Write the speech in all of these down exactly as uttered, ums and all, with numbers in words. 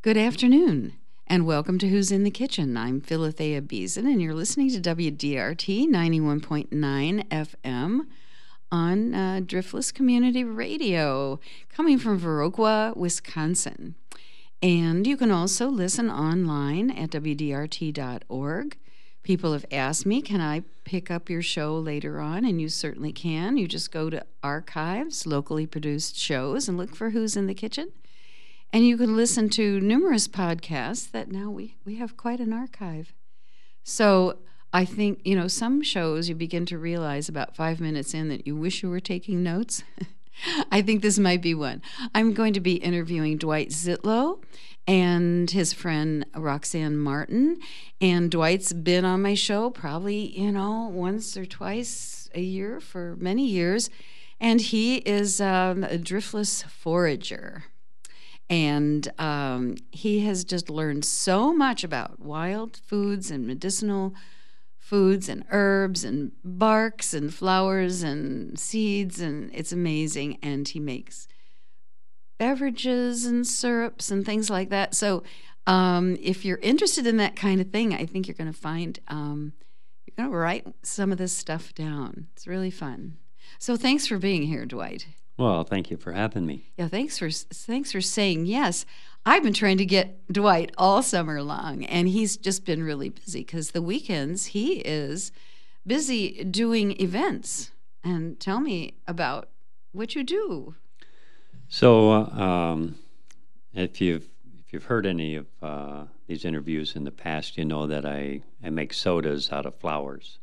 Good afternoon, and welcome to Who's in the Kitchen. I'm Philothea Beason, and you're listening to W D R T ninety-one point nine F M on uh, Driftless Community Radio, coming from Viroqua, Wisconsin. And you can also listen online at W D R T dot org. People have asked me, can I pick up your show later on? And you certainly can. You just go to archives, locally produced shows, and look for Who's in the Kitchen. And you can listen to numerous podcasts that now we, we have quite an archive. So I think, you know, some shows you begin to realize about five minutes in that you wish you were taking notes. I think this might be one. I'm going to be interviewing Dwight Zitlow and his friend Roxanne Martin. And Dwight's been on my show probably, you know, once or twice a year for many years. And he is um, a driftless forager. And um, he has just learned so much about wild foods and medicinal foods and herbs and barks and flowers and seeds, and it's amazing. And he makes beverages and syrups and things like that. So um, if you're interested in that kind of thing, I think you're going to find, um, you're going to write some of this stuff down. It's really fun. So thanks for being here, Dwight. Well, thank you for having me. Yeah, thanks for thanks for saying yes. I've been trying to get Dwight all summer long, and he's just been really busy because the weekends he is busy doing events. And tell me about what you do. So, uh, um, if you've if you've heard any of uh, these interviews in the past, you know that I, I make sodas out of flowers,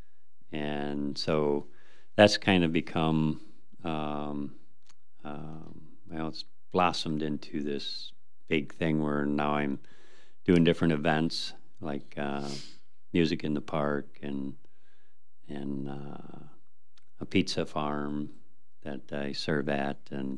and so that's kind of become um, um, well, it's blossomed into this big thing where now I'm doing different events like uh, music in the park and and uh, a pizza farm that I serve at, and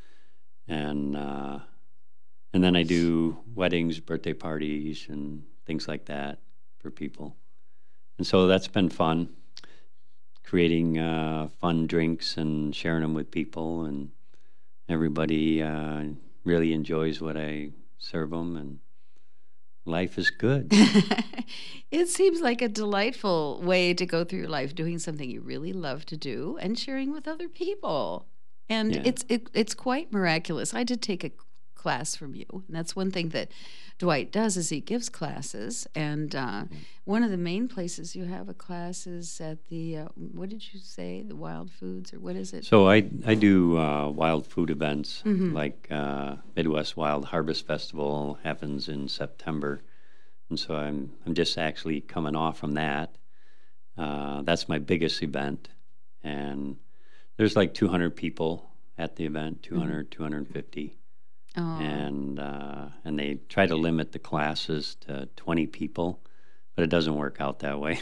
and uh, and then I do weddings, birthday parties, and things like that for people, and so that's been fun. Creating uh, fun drinks and sharing them with people, and everybody uh, really enjoys what I serve them, and life is good. It seems like a delightful way to go through your life, doing something you really love to do and sharing with other people. And Yeah. it's it, it's quite miraculous. I did take a class from you, and that's one thing that Dwight does is he gives classes. And uh, one of the main places you have a class is at the uh, what did you say, the Wild Foods, or what is it? So I I do uh, wild food events, Mhm. like uh, Midwest Wild Harvest Festival happens in September, and so I'm I'm just actually coming off from that. Uh, that's my biggest event, and there's like two hundred people at the event, two hundred, two hundred fifty. Oh. and uh, and they try to limit the classes to twenty people, but it doesn't work out that way.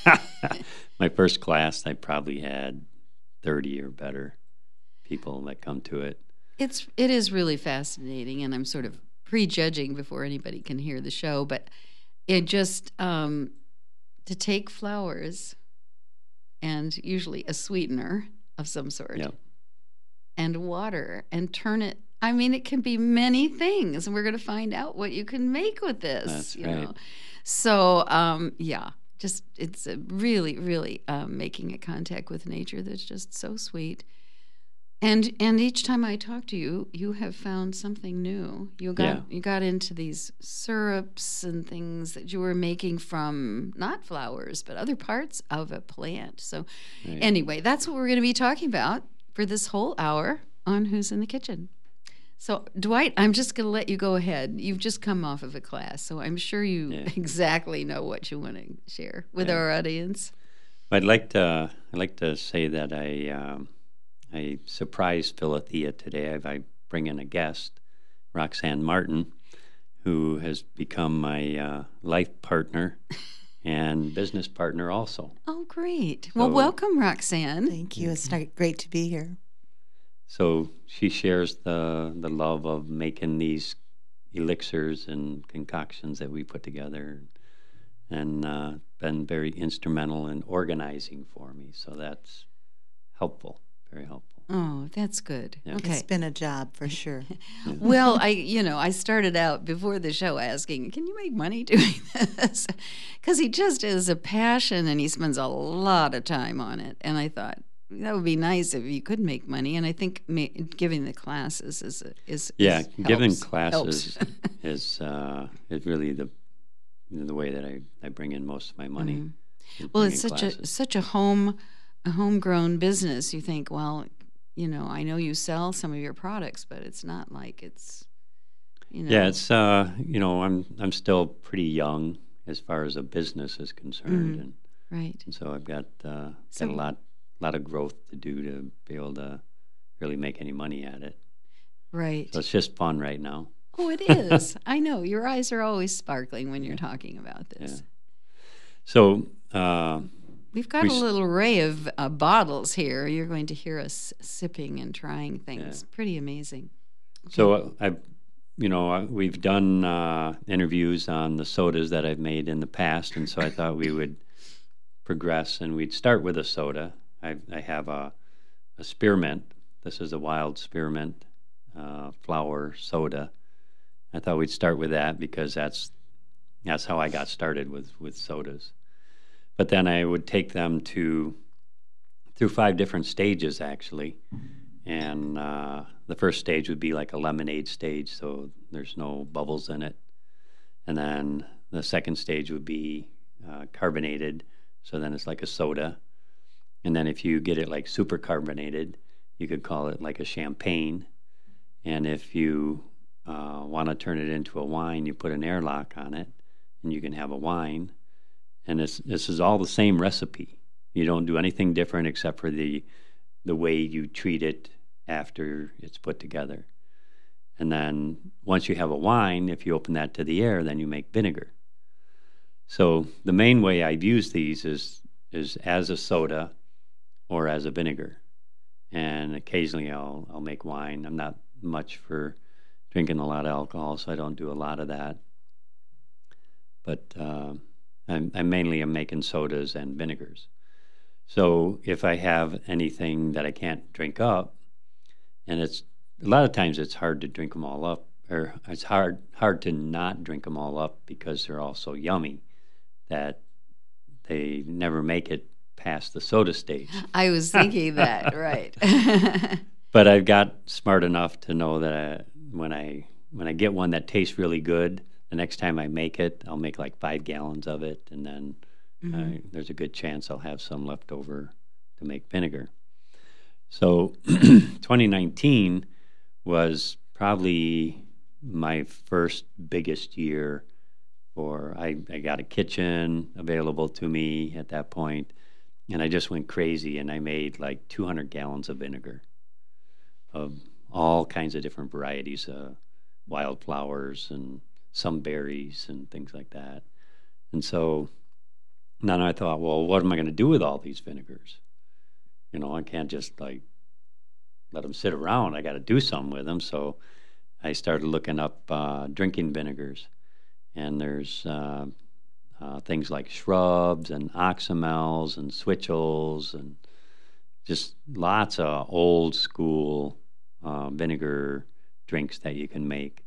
My first class, I probably had thirty or better people that come to it. It's it is really fascinating, and I'm sort of prejudging before anybody can hear the show, but it just um, to take flowers and usually a sweetener of some sort Yep. and water and turn it. I mean, it can be many things, and we're going to find out what you can make with this. That's you right. know, so um, yeah, just it's a really, really um, making a contact with nature that's just so sweet. And and each time I talk to you, you have found something new. You got Yeah. you got into these syrups and things that you were making from not flowers, but other parts of a plant. So Right. anyway, that's what we're going to be talking about for this whole hour on Who's in the Kitchen. So, Dwight, I'm just going to let you go ahead. You've just come off of a class, so I'm sure you Yeah. exactly know what you want to share with Yeah. our audience. I'd like to I'd like to say that I um, I surprised Philothea today. I, I bring in a guest, Roxanne Martin, who has become my uh, life partner and business partner also. Oh, great. Well, So- welcome, Roxanne. Thank you. It's not great to be here. So she shares the the love of making these elixirs and concoctions that we put together, and uh, been very instrumental in organizing for me. So that's helpful, very helpful. Oh, that's good. Yeah. Okay. It's been a job for sure. Well, I, you know, I started out before the show asking, can you make money doing this? Because he just is a passion and he spends a lot of time on it. And I thought that would be nice if you could make money. And I think ma- giving the classes is is Yeah, is, giving helps, classes helps. is uh, is really the the way that I, I bring in most of my money. Mhm. is Well, it's bringing such a classes. such a home a homegrown business. You think, well, you know, I know you sell some of your products, but it's not like it's, you know. Yeah, it's uh, you know, I'm I'm still pretty young as far as a business is concerned, Mhm. and, Right. and so I've got uh, So- got a lot lot of growth to do to be able to really make any money at it. Right. So it's just fun right now. Oh, it is. I know. Your eyes are always sparkling when you're talking about this. Yeah. So uh, We've got We a s- little array of uh, bottles here. You're going to hear us sipping and trying things. Pretty amazing. So I've, you know, I- we've done uh, interviews on the sodas that I've made in the past, and so I thought we would progress and we'd start with a soda. I, I have a, a spearmint. This is a wild spearmint uh, flower soda. I thought we'd start with that because that's that's how I got started with with sodas. But then I would take them to through five different stages actually. And uh, the first stage would be like a lemonade stage, so there's no bubbles in it. And then the second stage would be uh, carbonated, so then it's like a soda. And then if you get it like super carbonated, you could call it like a champagne. And if you uh, want to turn it into a wine, you put an airlock on it, and you can have a wine. And this this is all the same recipe. You don't do anything different except for the the way you treat it after it's put together. And then once you have a wine, if you open that to the air, then you make vinegar. So the main way I've used these is is as a soda or as a vinegar. And occasionally I'll I'll make wine. I'm not much for drinking a lot of alcohol, so I don't do a lot of that. But uh, I'm, I mainly am making sodas and vinegars. So if I have anything that I can't drink up, and it's a lot of times it's hard to drink them all up, or it's hard hard to not drink them all up because they're all so yummy that they never make it past the soda stage. I was thinking that, right. But I've got smart enough to know that I, when I when I get one that tastes really good, the next time I make it, I'll make like five gallons of it, and then Mhm. uh, there's a good chance I'll have some left over to make vinegar. So twenty nineteen was probably my first biggest year for, I, I got a kitchen available to me at that point, and I just went crazy, and I made like two hundred gallons of vinegar of all kinds of different varieties, uh, wildflowers and some berries and things like that. And so then I thought, well, what am I going to do with all these vinegars? You know, I can't just like let them sit around. I got to do something with them. So I started looking up uh, drinking vinegars. And there's uh, uh, things like shrubs and oxymels and switchels and just lots of old school uh, vinegar drinks that you can make.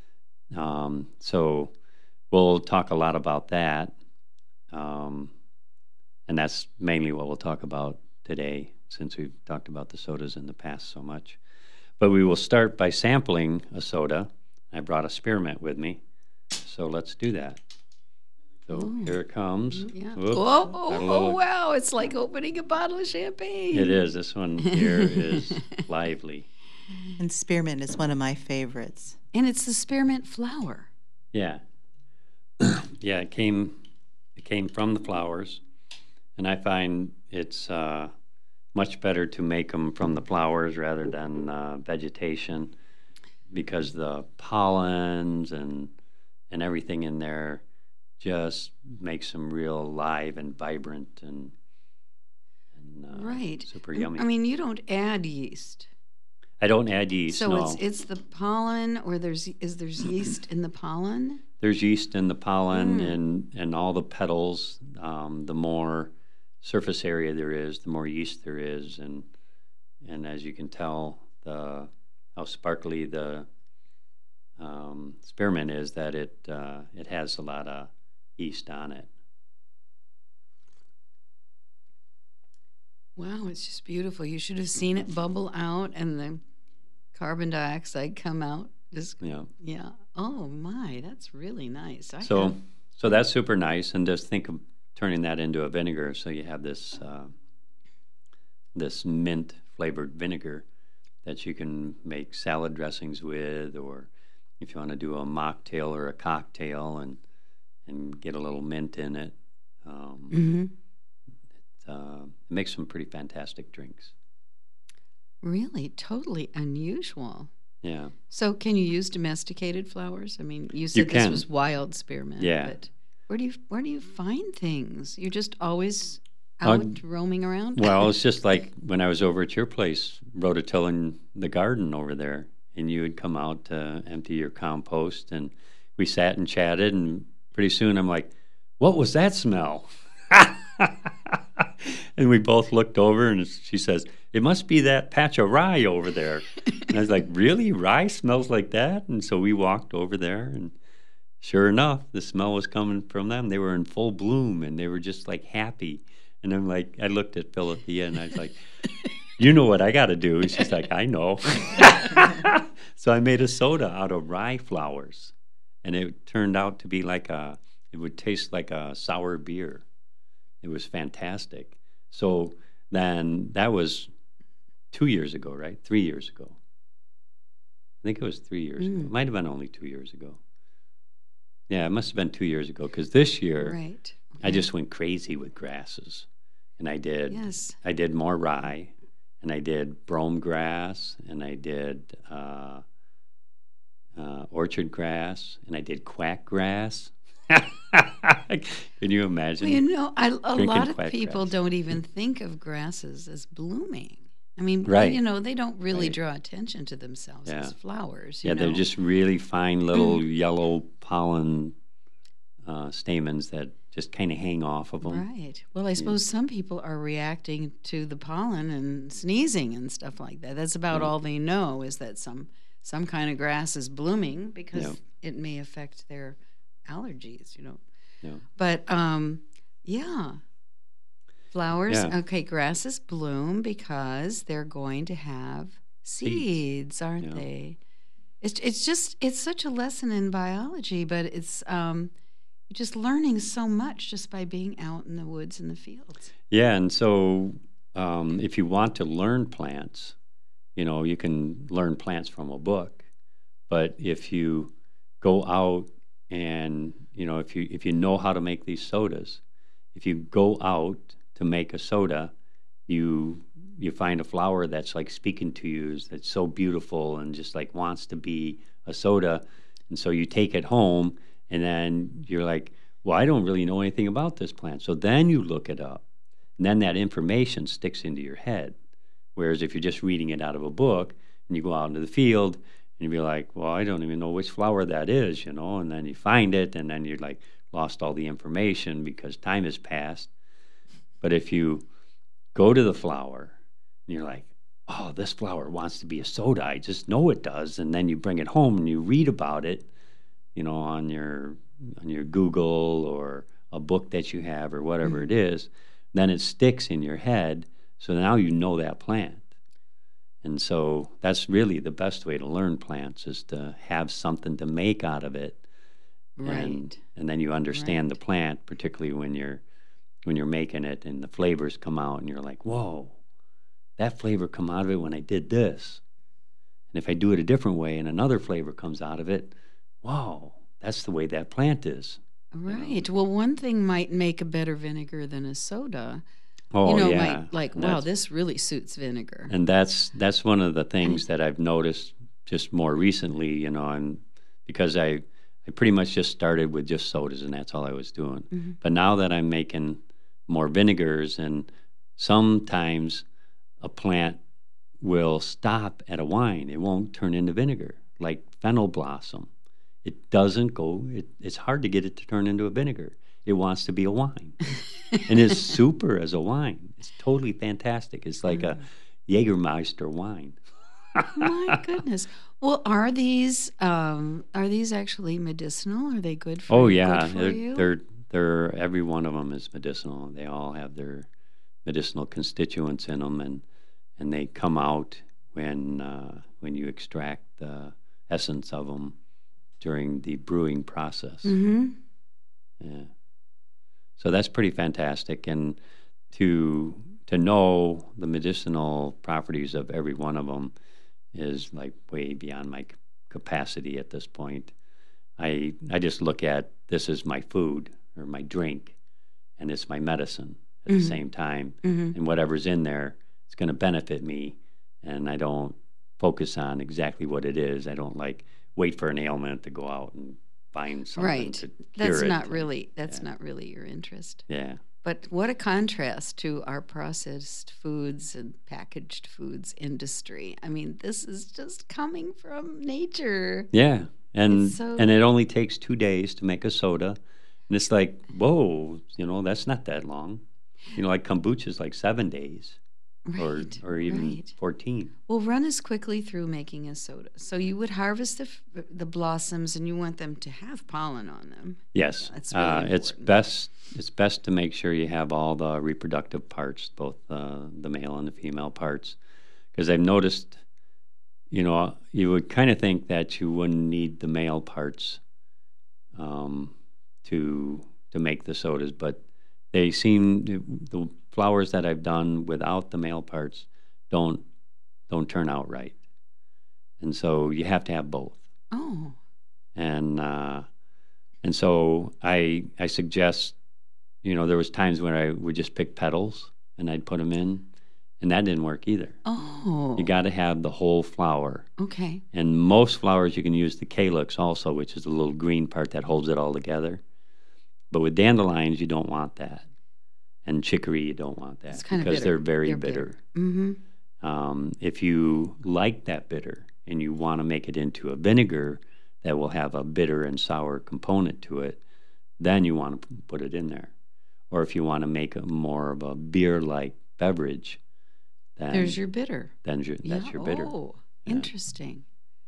Um, so we'll talk a lot about that. Um, and that's mainly what we'll talk about today, since we've talked about the sodas in the past so much. But we will start by sampling a soda. I brought a spearmint with me, so let's do that. So Ooh. here it comes. Yeah. Whoops, Oh, got oh, a oh, little- wow. It's like opening a bottle of champagne. It is. This one here is lively. And spearmint is one of my favorites. And it's the spearmint flower. Yeah. Yeah, it came it came from the flowers, and I find it's uh, much better to make them from the flowers rather than uh, vegetation, because the pollens and and everything in there just makes them real alive and vibrant and, and uh, Right. super I- yummy. I mean, you don't add yeast. I don't add yeast. So no. it's it's the pollen, or there's is there's yeast in the pollen? There's yeast in the pollen Mm. and, and all the petals. Um, the more surface area there is, the more yeast there is, and and as you can tell, the how sparkly the um, spearmint is, that it uh, it has a lot of yeast on it. Wow, it's just beautiful. You should have seen it bubble out and the carbon dioxide come out. Just Yeah. yeah. Oh my, that's really nice. I So have- so that's super nice, and just think of turning that into a vinegar, so you have this uh, this mint flavored vinegar that you can make salad dressings with, or if you want to do a mocktail or a cocktail and and get a little mint in it. Um, Mhm. it, uh, it makes some pretty fantastic drinks. Really, totally unusual. Yeah. So, can you use domesticated flowers? I mean, you said this can. was wild spearmint. Yeah. But where do you where do you find things? You're just always Uh, out roaming around. Well, it's just like when I was over at your place, rototilling the garden over there, and you would come out to empty your compost, and we sat and chatted, and pretty soon I'm like, "What was that smell?" And we both looked over, and she says, "It must be that patch of rye over there." And I was like, "Really? Rye smells like that?" And so we walked over there, and sure enough, the smell was coming from them. They were in full bloom, and they were just like happy. And I'm like, I looked at Philithea, and I was like, "You know what I got to do?" And she's like, "I know." So I made a soda out of rye flowers, and it turned out to be like a, it would taste like a sour beer. It was fantastic. So then that was two years ago, right? Three years ago. I think it was three years ago. Mm. It might have been only two years ago. Yeah, it must have been two years ago, because this year Right. I just went crazy with grasses, and I did Yes. I did more rye, and I did brome grass, and I did uh, uh, orchard grass, and I did quack grass. Can you imagine? Well, you know, I, a drinking lot of quack people grass. don't even think of grasses as blooming. I mean, Right. you know, they don't really Right. draw attention to themselves Yeah. as flowers. You Yeah, know? they're just really fine little yellow pollen uh, stamens that just kind of hang off of them. Right. Well, I suppose some people are reacting to the pollen and sneezing and stuff like that. That's about Yeah. all they know is that some some kind of grass is blooming because Yeah. it may affect their allergies, you know. Yeah. But um yeah. Flowers, Yeah. okay, grasses bloom because they're going to have seeds, aren't Yeah. they? It's it's just it's such a lesson in biology, but it's um you're just learning so much just by being out in the woods and the fields. Yeah, and so um, if you want to learn plants, you know, you can learn plants from a book. But if you go out and, you know, if you if you know how to make these sodas, if you go out to make a soda, you you find a flower that's like speaking to you, that's so beautiful and just like wants to be a soda, and so you take it home, and then you're like, well, I don't really know anything about this plant. So then you look it up, and then that information sticks into your head. Whereas if you're just reading it out of a book, and you go out into the field, and you be like, well, I don't even know which flower that is, you know, and then you find it, and then you're like lost all the information because time has passed. But if you go to the flower, and you're like, oh, this flower wants to be a soda, I just know it does, and then you bring it home and you read about it, you know, on your on your Google or a book that you have or whatever Mm-hmm. it is, then it sticks in your head. So now you know that plant. And so that's really the best way to learn plants, is to have something to make out of it. Right. And, and then you understand Right. the plant, particularly when you're when you're making it and the flavors come out and you're like, whoa, that flavor come out of it when I did this. And if I do it a different way and another flavor comes out of it, wow, that's the way that plant is. Right. Well, one thing might make a better vinegar than a soda. Oh, you know, yeah. might like, And wow, that's- this really suits vinegar. And that's that's one of the things that I've noticed just more recently, you know, and because I I pretty much just started with just sodas and that's all I was doing. Mhm. But now that I'm making more vinegars, and sometimes a plant will stop at a wine, it won't turn into vinegar, like fennel blossom. It doesn't go, it, it's hard to get it to turn into a vinegar. It wants to be a wine. And it's super as a wine. It's totally fantastic. It's like a, Jägermeister wine. My goodness. Well, are these um, are these actually medicinal? Are they good for? Oh you? yeah, Good for they're, you? they're they're every one of them is medicinal. They all have their medicinal constituents in them, and and they come out when uh, when you extract the essence of them during the brewing process. Mm-hmm. Yeah, so that's pretty fantastic, and to to know the medicinal properties of every one of them is like way beyond my c- capacity at this point. I I just look at this as my food or my drink, and it's my medicine at the Mhm. same time. Mm-hmm. And whatever's in there, it's going to benefit me. And I don't focus on exactly what it is. I don't like wait for an ailment to go out and find something Right. to cure That's it. not And- really that's yeah. not really your interest. Yeah. But what a contrast to our processed foods and packaged foods industry. I mean, this is just coming from nature. Yeah. And It's so- and it only takes two days to make a soda. And it's like, whoa, you know, that's not that long. You know, like kombucha is like seven days. Right. or or even right. fourteen. Well, run us quickly through making a soda. So you would harvest the f- the blossoms, and you want them to have pollen on them. Yes, That's really uh, it's important. best. It's best to make sure you have all the reproductive parts, both uh, the male and the female parts, because I've noticed. You know, you would kind of think that you wouldn't need the male parts um, to to make the sodas, but they seem the flowers that I've done without the male parts don't don't turn out right, and so you have to have both. Oh, And uh, and so I I suggest, you know, there was times when I would just pick petals and I'd put them in, and that didn't work either. oh. You got to have the whole flower. Okay. And most flowers you can use the calyx also, which is the little green part that holds it all together. But with dandelions, you don't want that, and chicory, you don't want that It's kind of because bitter. they're very They're bitter. bitter. Mm-hmm. Um, if you like that bitter and you want to make it into a vinegar that will have a bitter and sour component to it, then you want to p- put it in there. Or if you want to make a more of a beer-like beverage, then There's your bitter. then your, that's yeah. your bitter. Oh, Yeah. interesting.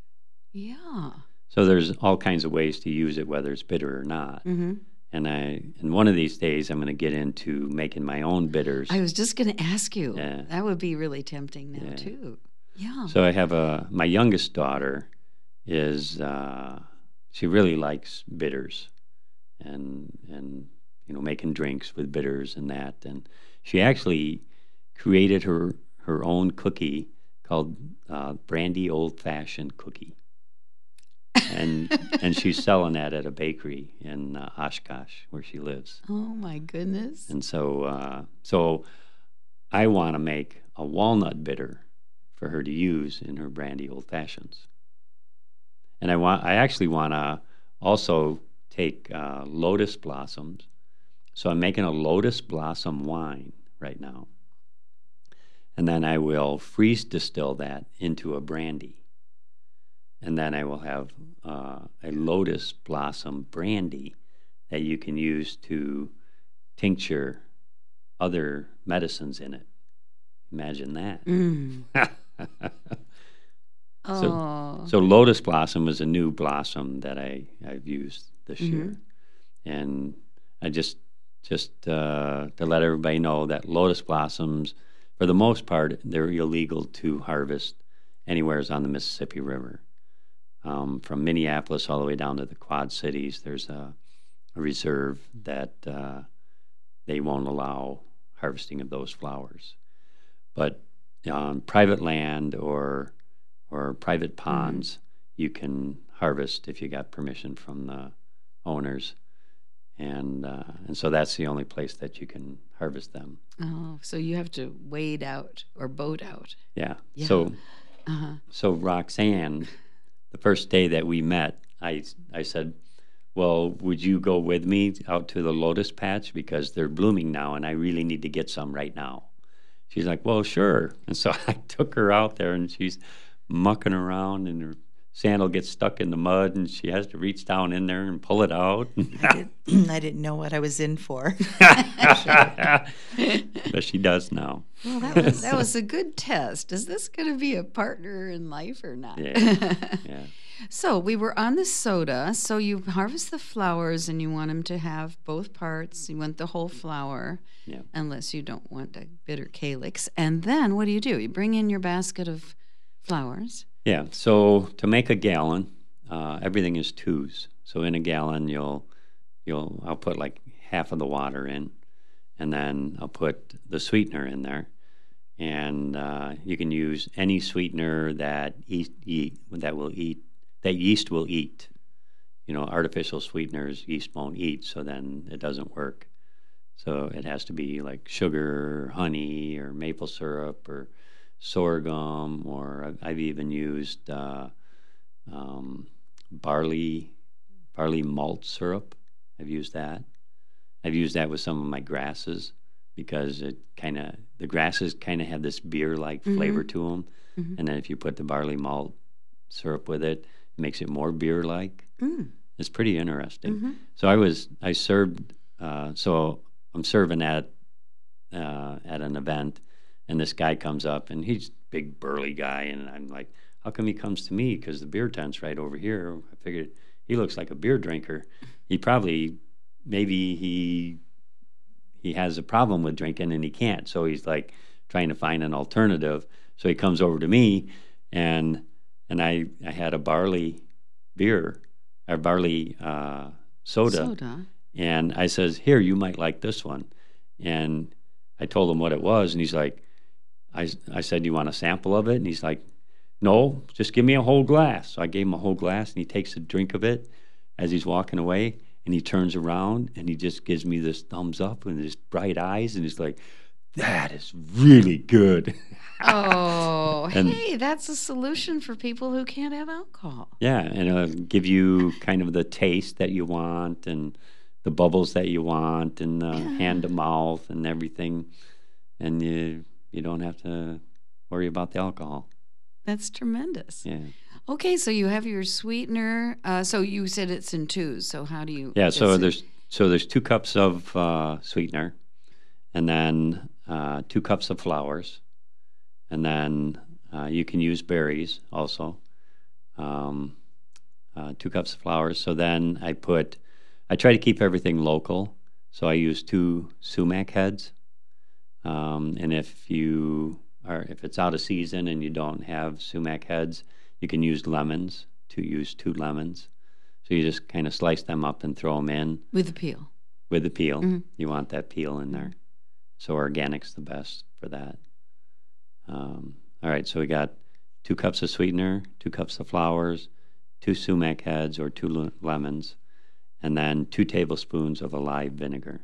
Yeah. So there's all kinds of ways to use it, whether it's bitter or not. Mm-hmm. And I, and one of these days, I'm going to get into making my own bitters. I was just going to ask you. Yeah. That would be really tempting now Yeah. too. Yeah. So I have a my youngest daughter is uh, she really likes bitters, and and you know making drinks with bitters and that, and she actually created her her own cookie called uh, Brandy Old Fashioned Cookie, and and she's selling that at a bakery in uh, Oshkosh where she lives, Oh my goodness. and so uh, so I want to make a walnut bitter for her to use in her brandy old fashions. And I want, I actually want to also take uh, lotus blossoms. So I'm making a lotus blossom wine right now. And then I will freeze distill that into a brandy. And then I will have uh, a lotus blossom brandy that you can use to tincture other medicines in it. Imagine that. Mm. Oh. So lotus blossom is a new blossom that I, I've used this Mhm. year. And I just just uh, to let everybody know that lotus blossoms, for the most part, they're illegal to harvest anywhere on the Mississippi River. Um, from Minneapolis all the way down to the Quad Cities, there's a, a reserve that uh, they won't allow harvesting of those flowers. But on private land or or private ponds, you can harvest if you got permission from the owners, and uh, and so that's the only place that you can harvest them. Oh, so you have to wade out or boat out. Yeah. Yeah. So Uh-huh. so Roxanne, the first day that we met, I I said, well, would you go with me out to the lotus patch because they're blooming now, and I really need to get some right now. She's like, well, sure. And so I took her out there, and she's mucking around in her sandal gets stuck in the mud, and she has to reach down in there and pull it out. I, did, I didn't know what I was in for. But she does now. Well, that was, that was a good test. Is this going to be a partner in life or not? Yeah, yeah. So we were on the soda. So you harvest the flowers and you want them to have both parts. You want the whole flower, Yeah. unless you don't want a bitter calyx. And then what do you do? You bring in your basket of flowers. Yeah, so to make a gallon, uh, everything is twos. So in a gallon, you'll you'll I'll put like half of the water in, and then I'll put the sweetener in there, and uh, you can use any sweetener that yeast, yeast that will eat that yeast will eat. You know, artificial sweeteners yeast won't eat, so then it doesn't work. So it has to be like sugar, or honey, or maple syrup, or sorghum, or I've, I've even used uh, um, barley barley malt syrup. I've used that. I've used that with some of my grasses because it kind of the grasses kind of have this beer-like Mhm. flavor to them, Mhm. and then if you put the barley malt syrup with it, it makes it more beer-like. Mm. It's pretty interesting. Mhm. So I was I served. Uh, so I'm serving at uh, at an event, and this guy comes up, and he's a big burly guy, and I'm like, how come he comes to me? Because the beer tent's right over here. I figured he looks like a beer drinker. He probably, maybe he he has a problem with drinking and he can't, so he's like trying to find an alternative. So he comes over to me, and and I I had a barley beer, or barley uh, soda. Soda. And I says, here, you might like this one. And I told him what it was, and he's like, I, I said, you want a sample of it? And he's like, no, just give me a whole glass. So I gave him a whole glass, and he takes a drink of it as he's walking away, and he turns around, and he just gives me this thumbs up and his bright eyes, and he's like, that is really good. Oh, And- hey, that's a solution for people who can't have alcohol. Yeah, and it'll give you kind of the taste that you want, and the bubbles that you want, and the hand to mouth and everything, and you you don't have to worry about the alcohol. That's tremendous. Yeah, Okay, so you have your sweetener. Uh, so you said it's in twos. So how do you? yeah. So it's- there's so there's two cups of uh, sweetener, and then uh, two cups of flowers, and then uh, you can use berries also. Um, uh, two cups of flowers. So then I put, I try to keep everything local. So I use two sumac heads. Um, and if you are, if it's out of season and you don't have sumac heads, you can use lemons. To use two lemons. So you just kind of slice them up and throw them in with the peel. with the peel. Mhm. You want that peel in there. So organic's the best for that. Um, all right, so we got two cups of sweetener, two cups of flowers, two sumac heads or two le- lemons, and then two tablespoons of a live vinegar.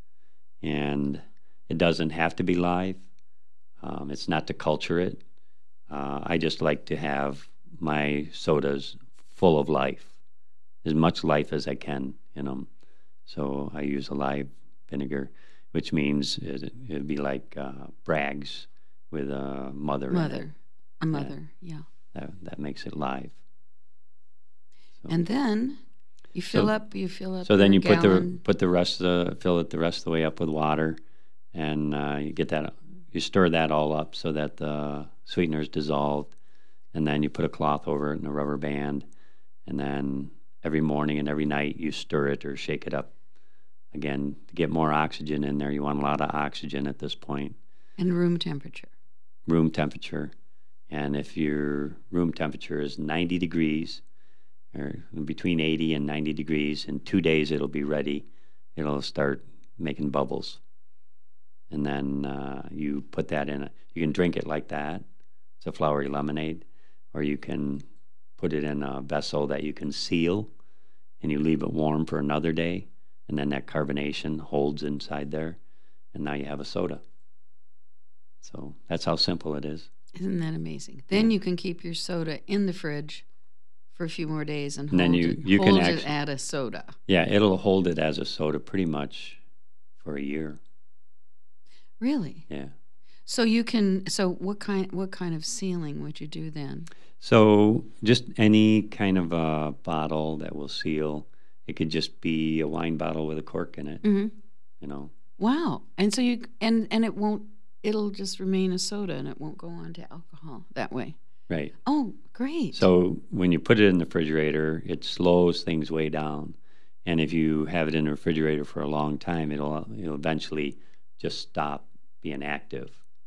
And it doesn't have to be live. Um, it's not to culture it. Uh, I just like to have my sodas full of life, as much life as I can in them. So I use a live vinegar, which means it, it'd be like uh, Bragg's with a mother. in it. Mother. A mother, yeah. That, that makes it live. So, And then you fill So- up, you fill up so then your you put the gallon. put the rest of the fill it the rest of the way up with water, and uh, you get that you stir that all up so that the sweetener is dissolved, and then you put a cloth over it and a rubber band, and then every morning and every night you stir it or shake it up. Again, to get more oxygen in there, you want a lot of oxygen at this point, And room temperature. room temperature. And if your room temperature is ninety degrees, or between eighty and ninety degrees, in two days it'll be ready. It'll start making bubbles. And then uh, you put that in, a, you can drink it like that. It's a flowery lemonade. Or you can put it in a vessel that you can seal, and you leave it warm for another day. And then that carbonation holds inside there, and now you have a soda. So that's how simple it is. Isn't that amazing? Then you can keep your soda in the fridge for a few more days and, And then hold, you- it, you can hold it actu- at a soda. Yeah, it'll hold it as a soda pretty much for a year. Really? Yeah. So you can. So what kind? What kind of sealing would you do then? So just any kind of a bottle that will seal. It could just be a wine bottle with a cork in it. Mm-hmm. You know. Wow. And so you and and it won't. It'll just remain a soda, and it won't go on to alcohol that way. Right. Oh, great. So when you put it in the refrigerator, it slows things way down. And if you have it in the refrigerator for a long time, it'll it'll eventually just stop being active.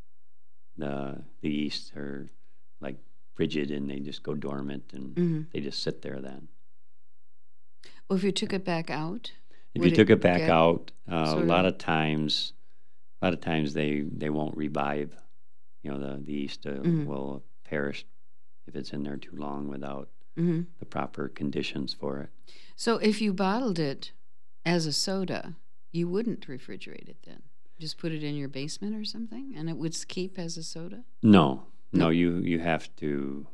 The the yeast are like frigid and they just go dormant and mm-hmm. they just sit there then. Well, if you took it back out, if you took it, it back out, uh, a lot of... of times, a lot of times they, they won't revive. You know, the the yeast uh, mm-hmm. will perish if it's in there too long without mm-hmm. the proper conditions for it. So if you bottled it as a soda, you wouldn't refrigerate it then? Just put it in your basement or something, and it would keep as a soda? No, no, no you you have to.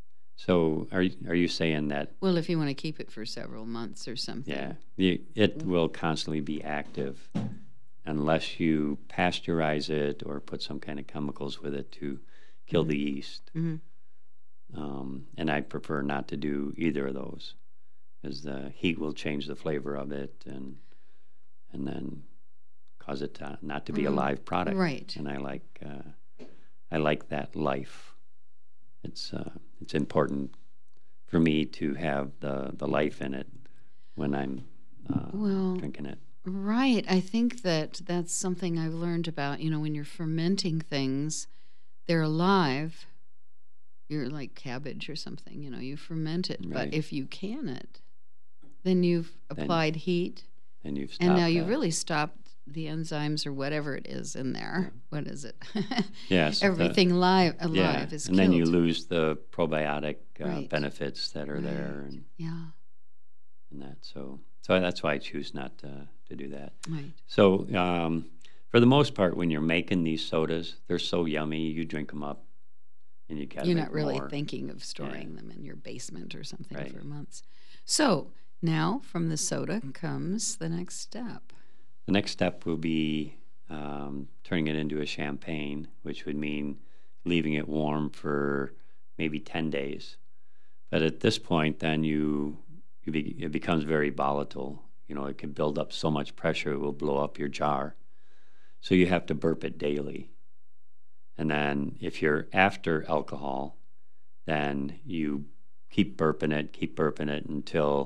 So are are you saying that? Well, if you want to keep it for several months or something. Yeah, you, it will constantly be active unless you pasteurize it or put some kind of chemicals with it to kill mm-hmm. the yeast. Mm-hmm. Um, and I prefer not to do either of those, because the heat will change the flavor of it and and then cause it to, not to be mm-hmm. a live product. Right. And I like uh, I like that life. It's uh, it's important for me to have the, the life in it when I'm uh, well, drinking it. Right. I think that that's something I've learned about. You know, when you're fermenting things, they're alive. You're like cabbage or something, you know, you ferment it. Right. But if you can it, then you've applied then, heat. And you've stopped And now that. you've really stopped the enzymes or whatever it is in there. Yeah. What is it? Yes. Everything the, live, alive yeah. is and killed. then you lose the probiotic uh, right. benefits that are right. there. And, yeah. And that. So so that's why I choose not to, to do that. Right. So um, for the most part, when you're making these sodas, they're so yummy, you drink them up. And you gotta You're make not really more. thinking of storing yeah. them in your basement or something right. for months. So now from the soda comes the next step. The next step will be um, turning it into a champagne, which would mean leaving it warm for maybe ten days. But at this point, then you, you be, it becomes very volatile. You know, it can build up so much pressure, it will blow up your jar. So you have to burp it daily. And then if you're after alcohol, then you keep burping it, keep burping it until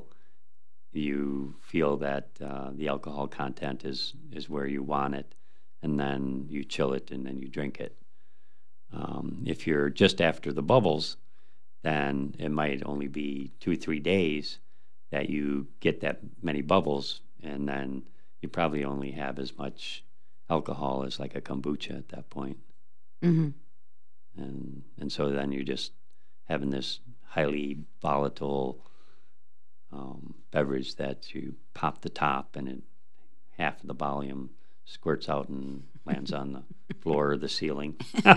you feel that uh, the alcohol content is, is where you want it. And then you chill it and then you drink it. Um, if you're just after the bubbles, then it might only be two or three days that you get that many bubbles. And then you probably only have as much alcohol as like a kombucha at that point. Mm-hmm. And and so then you're just having this highly volatile um, beverage that you pop the top and it, half of the volume squirts out and lands on the floor or the ceiling.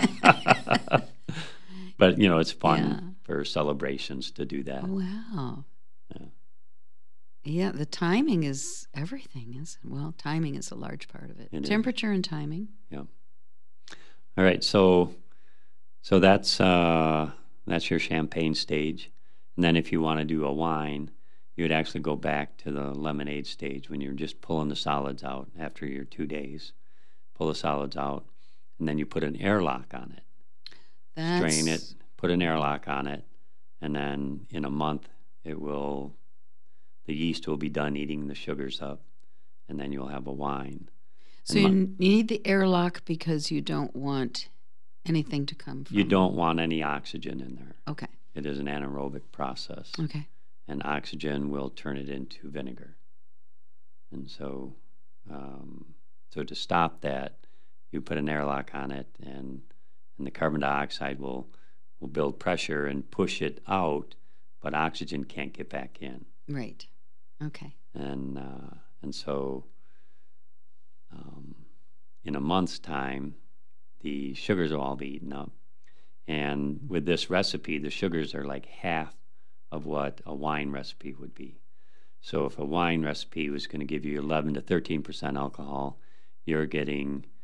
But, you know, it's fun yeah. for celebrations to do that. Oh, wow. Yeah. Yeah, the timing is everything, isn't it? Well, timing is a large part of it. It Temperature is. And timing. Yeah. All right, so so that's uh, that's your champagne stage, and then if you want to do a wine, you would actually go back to the lemonade stage when you're just pulling the solids out after your two days. Pull the solids out, and then you put an airlock on it. That's... Strain it, put an airlock on it, and then in a month it will, the yeast will be done eating the sugars up, and then you'll have a wine. So you, you need the airlock because you don't want anything to come from You don't want any oxygen in there. Okay. It is an anaerobic process. Okay. And oxygen will turn it into vinegar. And so um, so to stop that, you put an airlock on it, and, and the carbon dioxide will, will build pressure and push it out, but oxygen can't get back in. Right. Okay. And, uh, and so... Um, in a month's time, the sugars will all be eaten up. And with this recipe, the sugars are like half of what a wine recipe would be. So if a wine recipe was going to give you eleven to thirteen percent alcohol, you're getting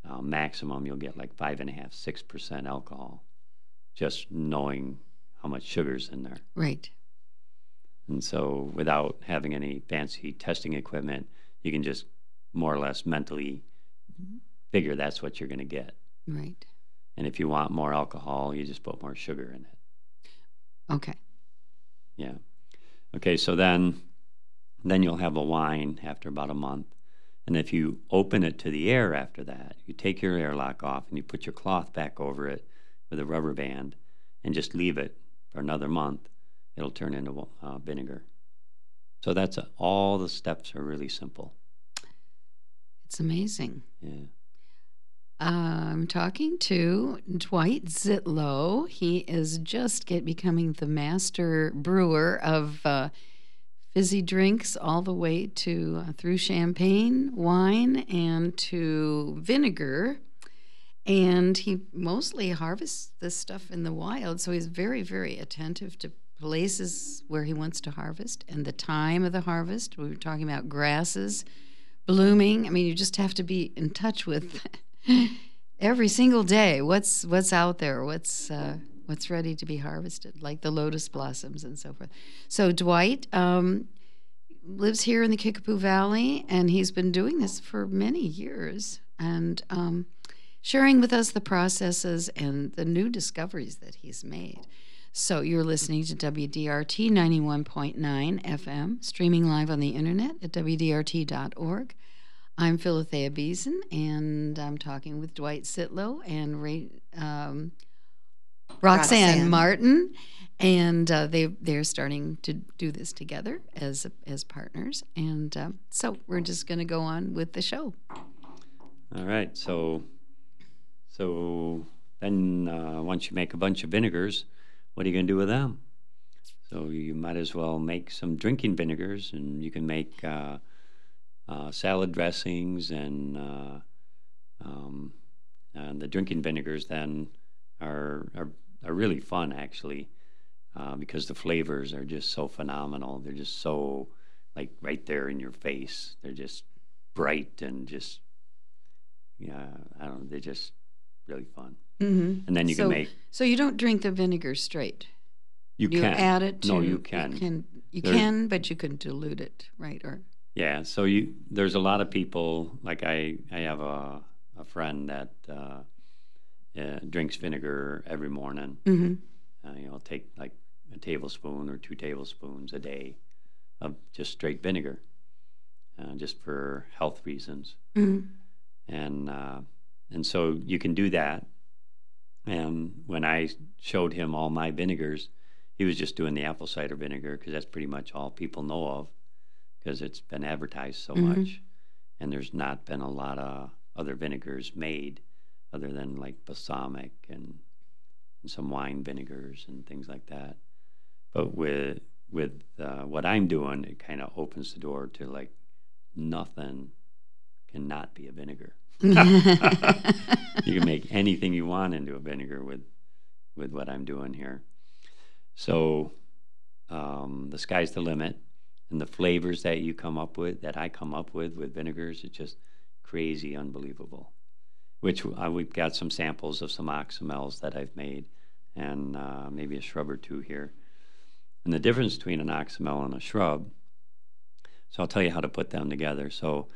uh, maximum you'll get like five and a half, six percent alcohol, just knowing how much sugar's in there. Right. And so without having any fancy testing equipment, you can just more or less mentally figure that's what you're going to get. Right. And if you want more alcohol, you just put more sugar in it. Okay. Yeah. Okay, so then then you'll have a wine after about a month. And if you open it to the air after that, you take your airlock off and you put your cloth back over it with a rubber band and just leave it for another month, it'll turn into uh, vinegar. So that's a, all the steps are really simple. It's amazing. Yeah. I'm talking to Dwight Zitlow. He is just get becoming the master brewer of uh, fizzy drinks, all the way to uh, through champagne, wine, and to vinegar. And he mostly harvests this stuff in the wild, so he's very, very attentive to places where he wants to harvest and the time of the harvest. We were talking about grasses blooming. I mean, you just have to be in touch with every single day what's what's out there, what's uh, what's ready to be harvested, like the lotus blossoms and so forth. So Dwight um, lives here in the Kickapoo Valley, and he's been doing this for many years and um, sharing with us the processes and the new discoveries that he's made. So you're listening to W D R T ninety-one point nine F M, streaming live on the internet at W D R T dot org. I'm Philothea Beason, and I'm talking with Dwight Zitlow and Ray, um, Roxanne, Roxanne Martin, and uh, they they're starting to do this together as as partners. And uh, so we're just going to go on with the show. All right. So, so then uh, once you make a bunch of vinegars, what are you going to do with them? So you might as well make some drinking vinegars, and you can make uh, uh, salad dressings, and uh, um, and the drinking vinegars then are are, are really fun, actually, uh, because the flavors are just so phenomenal. They're just so like right there in your face. They're just bright and just yeah, I don't know. They're just really fun. Mm-hmm. And then you so, can make. So you don't drink the vinegar straight. You, you can add it to. No, you can. You can, you There- can, but you can dilute it, right? Or Yeah. So you there's a lot of people like I I have a a friend that uh, uh, drinks vinegar every morning. mm-hmm. Uh, you know, take like a tablespoon or two tablespoons a day of just straight vinegar, uh, just for health reasons. Mm-hmm. And uh, and so you can do that. And when I showed him all my vinegars, he was just doing the apple cider vinegar because that's pretty much all people know of because it's been advertised so Mhm. much. And there's not been a lot of other vinegars made other than like balsamic and, and some wine vinegars and things like that. But with with uh, what I'm doing, it kind of opens the door to like nothing cannot be a vinegar. You can make anything you want into a vinegar with with what I'm doing here. So um, the sky's the limit, and the flavors that you come up with, that I come up with with vinegars, it's just crazy, unbelievable. Which uh, we've got some samples of some oxymels that I've made, and uh, maybe a shrub or two here. And the difference between an oxymel and a shrub. So I'll tell you how to put them together. So.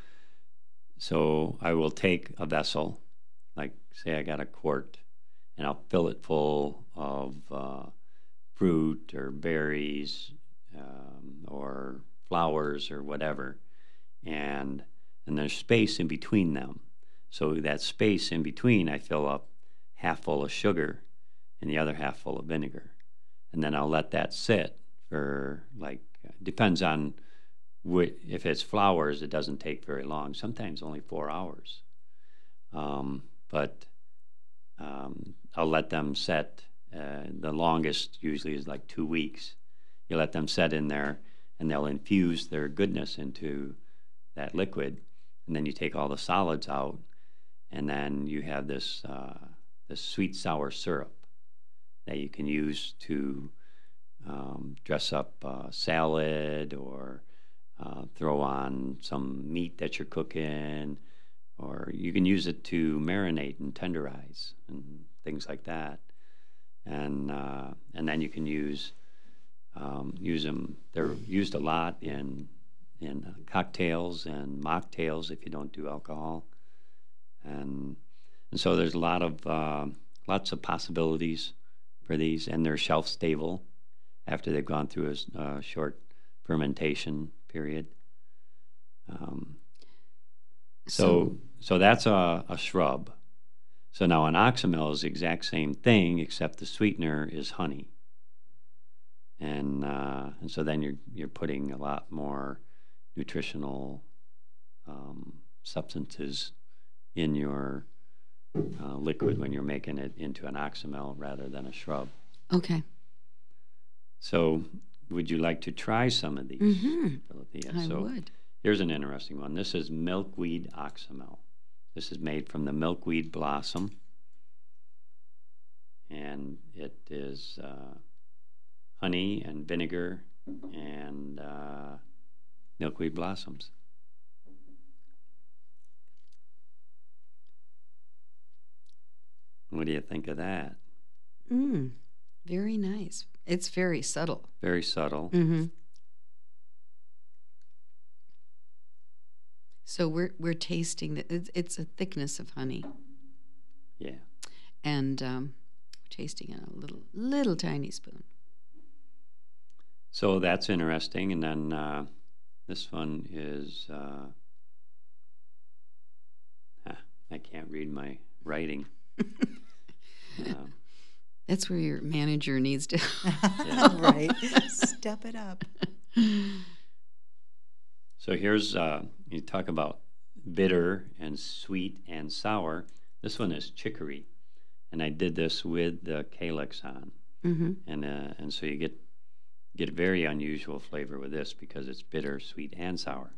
So I will take a vessel, like say I got a quart, and I'll fill it full of uh, fruit or berries um, or flowers or whatever, and and there's space in between them. So that space in between, I fill up half full of sugar and the other half full of vinegar, and then I'll let that sit for like depends on. If it's flowers, it doesn't take very long. Sometimes only four hours. Um, but um, I'll let them set. Uh, the longest usually is like two weeks. You let them set in there, and they'll infuse their goodness into that liquid. And then you take all the solids out, and then you have this uh, this sweet sour syrup that you can use to um, dress up uh, salad or. Uh, throw on some meat that you're cooking, or you can use it to marinate and tenderize and things like that. And uh, and then you can use um, use them. They're used a lot in in cocktails and mocktails if you don't do alcohol. And and so there's a lot of uh, lots of possibilities for these, and they're shelf stable after they've gone through a uh, short fermentation period. Um, so, so so that's a, a shrub. So now an oxymel is the exact same thing, except the sweetener is honey, and uh, and so then you're you're putting a lot more nutritional um, substances in your uh, liquid when you're making it into an oxymel rather than a shrub. Okay. So, would you like to try some of these? Mm-hmm. Philithea? I so would. Here's an interesting one. This is milkweed oxymel. This is made from the milkweed blossom, and it is uh, honey and vinegar and uh, milkweed blossoms. What do you think of that? Mm, very nice. It's very subtle. Very subtle. Mm-hmm. So we're we're tasting that it's, it's a thickness of honey, Yeah. and um, tasting in a little little tiny spoon. So that's interesting. And then uh, this one is, uh, ah, I can't read my writing. um, That's where your manager needs to. Right. Step it up. So here's, uh, you talk about bitter and sweet and sour. This one is chicory. And I did this with the calyx on. Mm-hmm. And uh, and so you get get a very unusual flavor with this because it's bitter, sweet, and sour.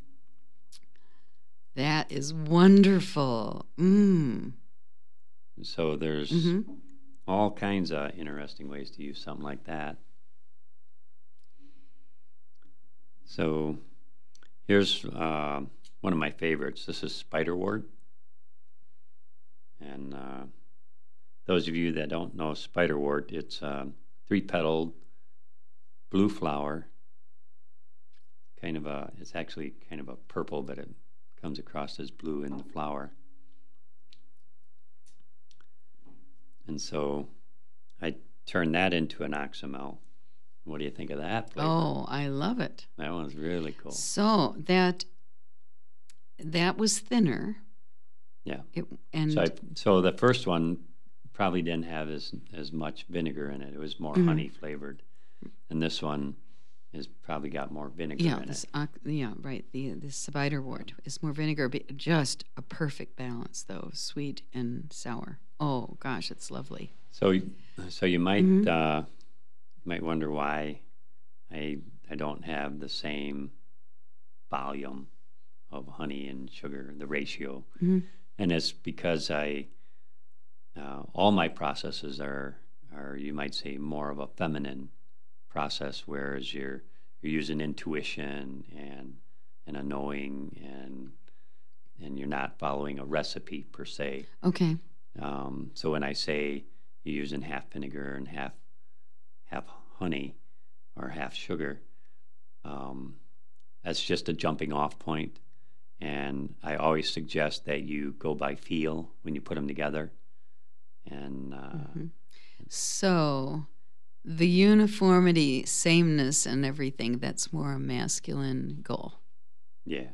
That is wonderful. Mm. So there's Mm-hmm. all kinds of interesting ways to use something like that. So here's uh, one of my favorites. This is spiderwort. And uh, those of you that don't know spiderwort, it's a three-petaled blue flower. Kind of a, it's actually kind of a purple, but it comes across as blue in the flower. And so I turned that into an oxymel. What do you think of that flavor? Oh, I love it. That one's really cool. So that that was thinner. Yeah. It, and So I, so the first one probably didn't have as as much vinegar in it. It was more Mhm. honey flavored. And this one is probably got more vinegar yeah, in this, it. oc- yeah, right. The the spiderwort is more vinegar, but just a perfect balance, though, sweet and sour. Oh gosh, it's lovely. So so you might Mhm. uh, might wonder why I I don't have the same volume of honey and sugar, the ratio. Mhm. And it's because I, uh, all my processes are, are, you might say, more of a feminine process, whereas you're, you're using intuition and, and a knowing, and, and you're not following a recipe per se. Okay. Um, so when I say you're using half vinegar and half, half honey or half sugar, um, that's just a jumping off point. And I always suggest that you go by feel when you put them together. And uh, Mhm. So the uniformity, sameness, and everything, that's more a masculine goal. yeah,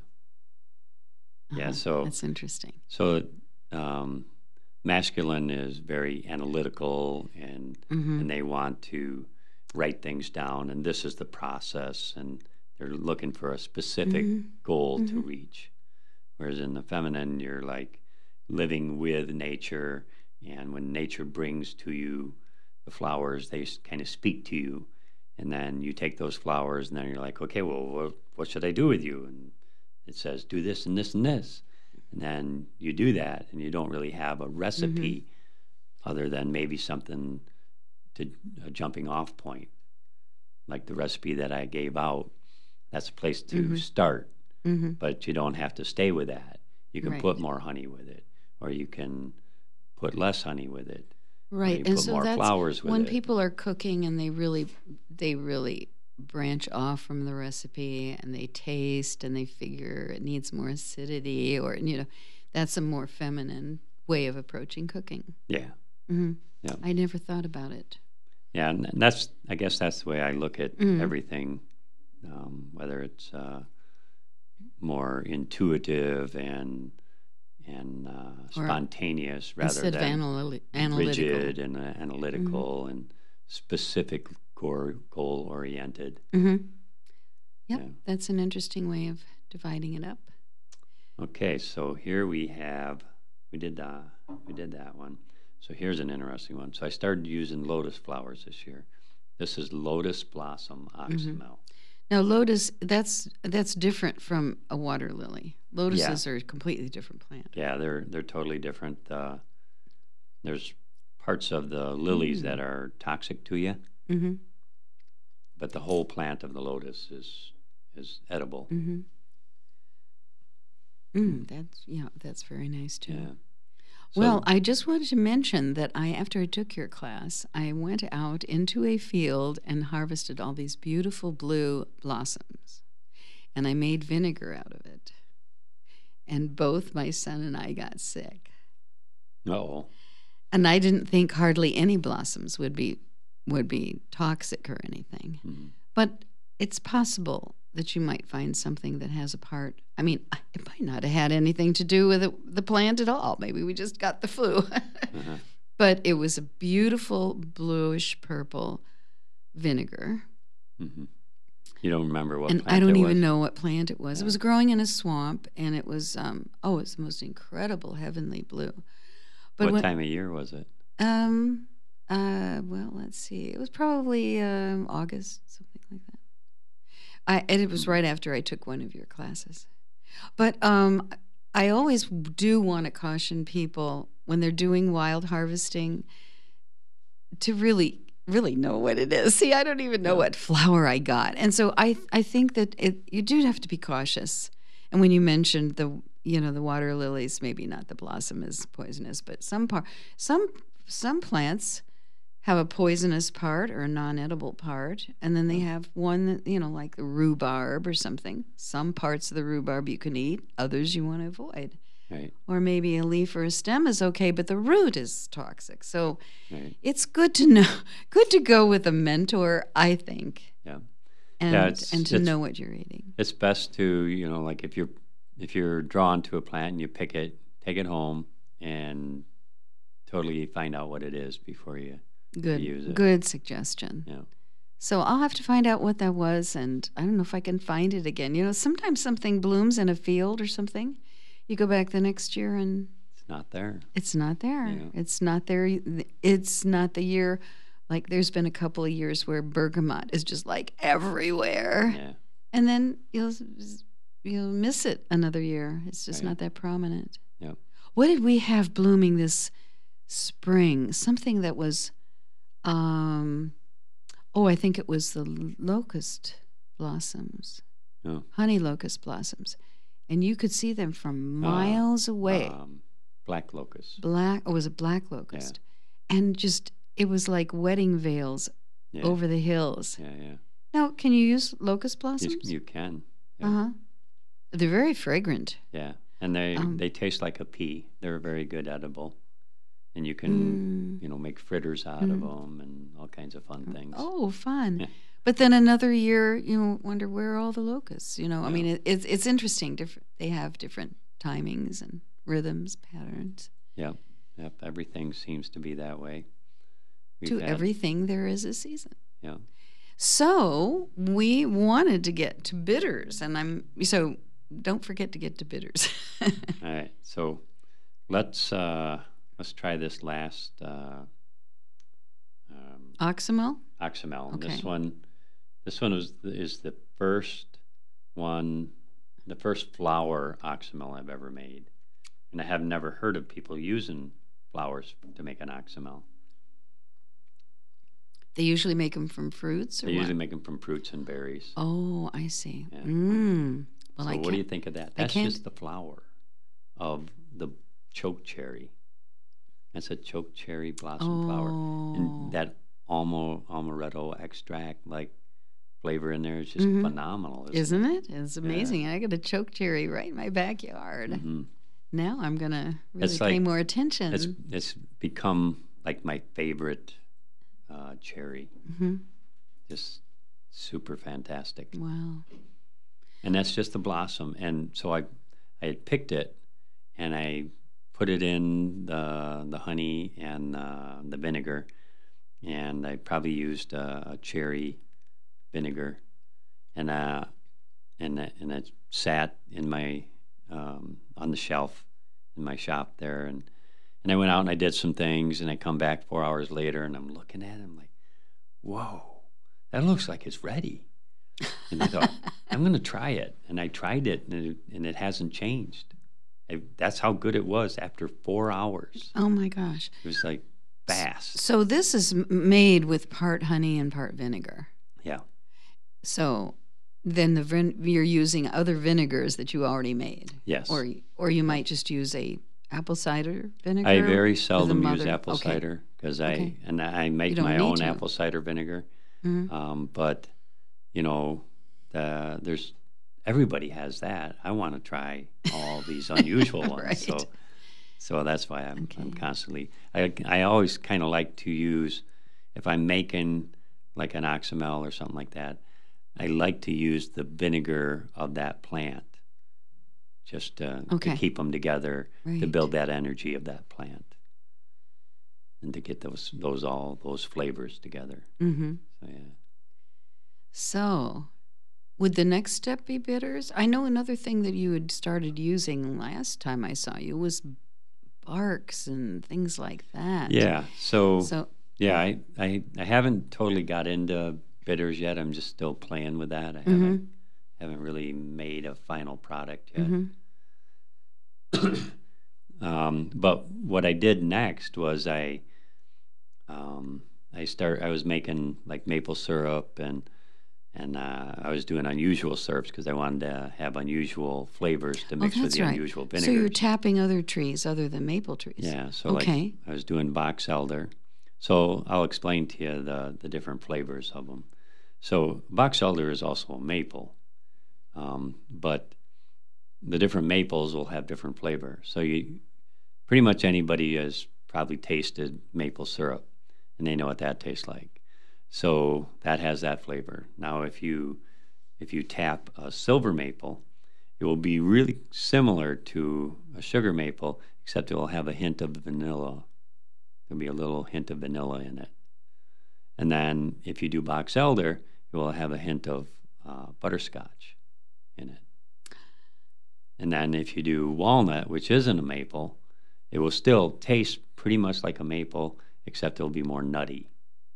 yeah. Uh-huh. So That's interesting. so um, masculine is very analytical, and Mhm. and they want to write things down. And this is the process, and they're looking for a specific Mhm. goal to Mhm. reach. Whereas in the feminine, you're like living with nature, and when nature brings to you the flowers, they kind of speak to you, and then you take those flowers, and then you're like, okay, well, what, what should I do with you? And it says, do this and this and this, and then you do that, and you don't really have a recipe other than maybe something to a jumping off point, like the recipe that I gave out. That's a place to Mhm. start. Mm-hmm. But you don't have to stay with that. You can Right. put more honey with it, or you can put less honey with it. Right, you and put so more that's flowers with when it. people are cooking and they really they really branch off from the recipe and they taste and they figure it needs more acidity, or you know, that's a more feminine way of approaching cooking. Yeah, hmm yeah, I never thought about it. yeah. And, and that's, I guess, that's the way I look at Mhm. everything, um, whether it's uh, more intuitive and and uh, Or spontaneous rather instead of than analy- analytical. rigid and uh, analytical and specific goal goal oriented. hmm Yep, Yeah. that's an interesting way of dividing it up. Okay, so here we have we did uh, we did that one. So here's an interesting one. So I started using lotus flowers this year. This is lotus blossom oxymel. Now, lotus, that's that's different from a water lily. Lotuses are a completely different plant. Yeah, they're they're totally different. Uh, there's parts of the lilies that are toxic to you, Mm-hmm. but the whole plant of the lotus is is edible. Mm-hmm. Mm, that's yeah, that's very nice too. Yeah. So- Well, I just wanted to mention that I, after I took your class, I went out into a field and harvested all these beautiful blue blossoms, and I made vinegar out of it. And both my son and I got sick. Uh-oh. And I didn't think hardly any blossoms would be would be toxic or anything. Mhm. But it's possible that you might find something that has a part. I mean, it might not have had anything to do with it, the plant at all. Maybe we just got the flu. Uh-huh. But it was a beautiful bluish purple vinegar. hmm You don't remember what And plant I don't it even was? know what plant it was. Yeah. It was growing in a swamp, and it was, um, oh, it's the most incredible heavenly blue. What when- time of year was it? Um, uh, well, let's see. It was probably um, August, something like that. I and it was right after I took one of your classes. But um, I always do want to caution people when they're doing wild harvesting to really, really know what it is. See, I don't even know Yeah. what flower I got, and so I, I think that it, you do have to be cautious. And when you mentioned the, you know, the water lilies, maybe not the blossom is poisonous, but some part, some some plants have a poisonous part or a non-edible part, and then they have one that, you know, like the rhubarb or something. Some parts of the rhubarb you can eat, others you want to avoid. Right, Or maybe a leaf or a stem is okay, but the root is toxic. So right. it's good to know, good to go with a mentor, I think, Yeah. and Yeah, it's- and to it's- know what you're eating. It's best to, you know, like if you're if you're drawn to a plant and you pick it, take it home and totally find out what it is before you Good, use it. good suggestion. Yeah. So I'll have to find out what that was, and I don't know if I can find it again. You know, sometimes something blooms in a field or something. You go back the next year and It's not there. it's not there. Yeah. It's not there. It's not the year. Like there's been a couple of years where bergamot is just like everywhere, Yeah. and then you'll you'll miss it another year. It's just Right. not that prominent. Yeah. What did we have blooming this spring? Something that was, um, oh, I think it was the locust blossoms, Oh. honey locust blossoms, and you could see them from Uh, miles away. Um, black locust. Black, oh, it was a black locust, and just it was like wedding veils Yeah. over the hills. Yeah, yeah. Now, can you use locust You, blossoms? you can. Uh Yeah. huh. They're very fragrant. Yeah. And they Um, they taste like a pea. They're very good edible. And you can, Mm. you know, make fritters out of them and all kinds of fun things. Oh, fun. Yeah. But then another year, you wonder where are all the locusts? You know, I Yeah. mean, it, it's it's interesting. Different, they have different timings and rhythms, patterns. Yep. Yep. Everything seems to be that way. We've To had- everything, there is a season. Yeah. So we wanted to get to bitters, and I'm so don't forget to get to bitters. All right. So let's uh, let's try this last uh, um, Oxymel. oxymel. And Okay. This one, this one is the, is the first one, the first flower oxymel I've ever made, and I have never heard of people using flowers to make an oxymel. They usually make them from fruits, or They what? usually make them from fruits and berries. Oh, I see. Yeah. Mm. Well, so I what do you can't. think of that? I That's can't- just the flower of the choke cherry. That's a choke cherry blossom flower. Oh. And that almo, amaretto extract, like, flavor in there is just Mhm. phenomenal, isn't, Isn't it? It's amazing. I got a choke cherry right in my backyard. it? hmm Now I'm going to really It's pay like- more attention. It's, it's become, like, my favorite uh, cherry. hmm Just super fantastic. Wow. And that's just the blossom. And so I, I had picked it, and I put it in the the honey and uh, the vinegar, and I probably used uh, a cherry vinegar, and uh, and it- and it sat in my um, on the shelf in my shop there, and and I went out and I did some things, and I come back four hours later, and I'm looking at it, I'm like, whoa, that looks like it's ready. And I thought, I'm going to try it. And I tried it, and it, and it hasn't changed. I, that's how good it was after four hours. Oh my gosh. It was like fast. So this is m- made with part honey and part vinegar. Yeah. So then the vin- you're using other vinegars that you already made. Yes. Or or you might just use a apple cider vinegar. I very with a seldom use mother- apple okay. cider because I Okay. and I make don't my need own to. apple cider vinegar. Mhm. Um, but you know, the, there's everybody has that. I want to try all these unusual ones. Right. So, so that's why I'm, I'm Okay. constantly. I I always kind of like to use, if I'm making like an oxymel or something like that, I like to use the vinegar of that plant, just to, Okay. to keep them together, to Right. build that energy of that plant, and to get those those all those flavors together. Mm-hmm. So yeah. So, would the next step be bitters? I know another thing that you had started using last time I saw you was barks and things like that. Yeah. So, So, yeah, I, I I haven't totally got into bitters yet. I'm just still playing with that. I haven't haven't really made a final product yet. mhm. Um, but what I did next was I um, I start I was making like maple syrup, and and uh, I was doing unusual syrups because I wanted to have unusual flavors to mix oh, with that's the right. unusual So you're vinegars. tapping other trees other than maple trees. Yeah, so Okay. like I was doing box elder. So I'll explain to you the, the different flavors of them. So box elder is also a maple, um, but the different maples will have different flavor. So you pretty much anybody has probably tasted maple syrup, and they know what that tastes like. So that has that flavor. Now, if you if you tap a silver maple, it will be really similar to a sugar maple, except it will have a hint of vanilla. There'll be a little hint of vanilla in it. And then if you do box elder, it will have a hint of uh, butterscotch in it. And then if you do walnut, which isn't a maple, it will still taste pretty much like a maple, except it'll be more nutty.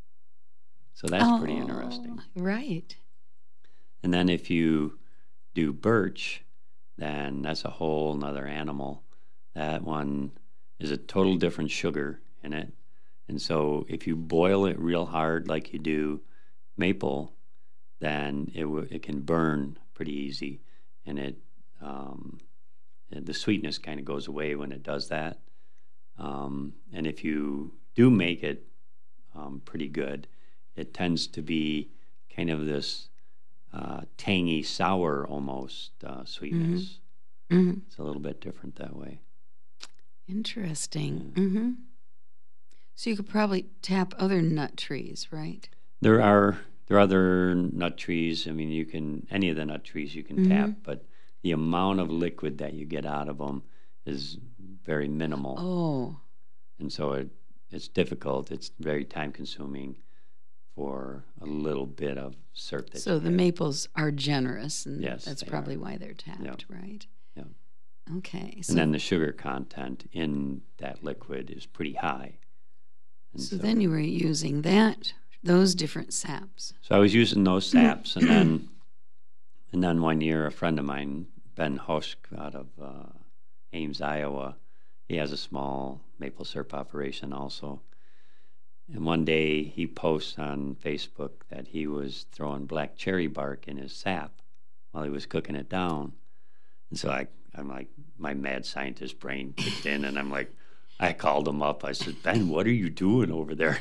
So that's pretty interesting. Oh, right. And then if you do birch, then that's a whole nother animal. That one is a total different sugar in it. And so if you boil it real hard like you do maple, then it w- it can burn pretty easy, and it um, and the sweetness kind of goes away when it does that. Um, and if you do make it um, pretty good, it tends to be kind of this uh, tangy, sour almost uh, sweetness. hmm It's a little bit different that way. Interesting. Yeah. hmm So you could probably tap other nut trees, right? There are there are other nut trees. I mean, you can any of the nut trees you can Mhm. tap, but the amount of liquid that you get out of them is very minimal, Oh, and so it it's difficult. It's very time consuming for a little bit of syrup. That so you the get. maples are generous, and Yes, that's they probably are. why they're tapped, right? Yeah. Okay. So, And then the sugar content in that liquid is pretty high. And so then you were using that, those different saps. So I was using those saps, and then and then one year a friend of mine, Ben Hosk out of uh, Ames, Iowa, he has a small maple syrup operation also. And one day he posts on Facebook that he was throwing black cherry bark in his sap while he was cooking it down. And so I, I'm like, my mad scientist brain kicked in, and I'm like, I called him up. I said, Ben, what are you doing over there?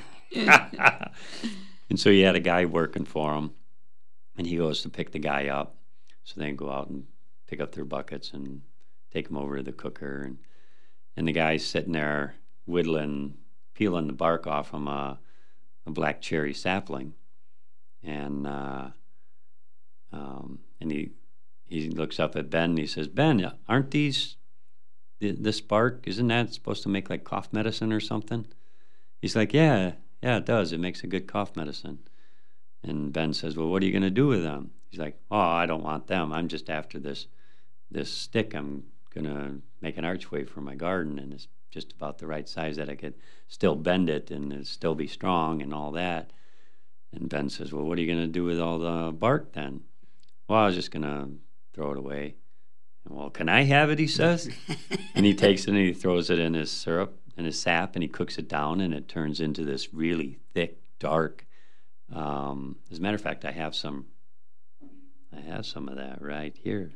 And so he had a guy working for him, and he goes to pick the guy up. So they go out and pick up their buckets and take them over to the cooker. And, and the guy's sitting there whittling, peeling the bark off from a, a black cherry sapling. And uh, um, and he he looks up at Ben and he says, Ben, aren't these, this bark, isn't that supposed to make like cough medicine or something? He's like, yeah, yeah, it does. It makes a good cough medicine. And Ben says, well, what are you going to do with them? He's like, oh, I don't want them. I'm just after this this stick. I'm going to make an archway for my garden, and it's just about the right size that I could still bend it and it'd still be strong and all that. And Ben says, well, what are you going to do with all the bark then? Well, I was just going to throw it away. And, well, can I have it, he says. And he takes it and he throws it in his syrup and his sap, and he cooks it down, and it turns into this really thick, dark. Um, as a matter of fact, I have some I have some of that right here.